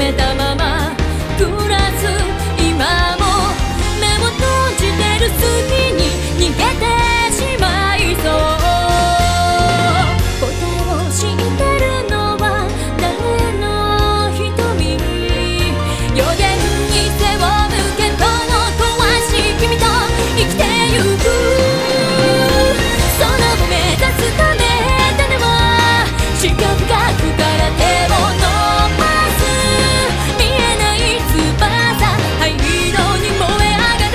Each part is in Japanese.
めたまま暮らす今も目を閉じてる隙に逃げてしまいそう。答えを知ってるのは誰の瞳、予言に背を向けとの壊し君と生きてゆく。その目指すため種は視覚がくから手を伸ばす。見えない翼灰色に燃え上がる。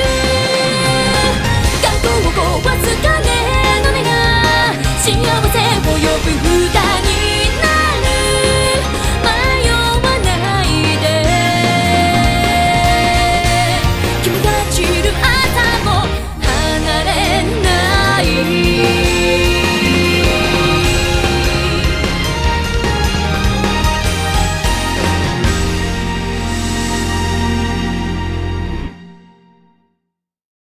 学校を壊す影の根が幸せを呼ぶ。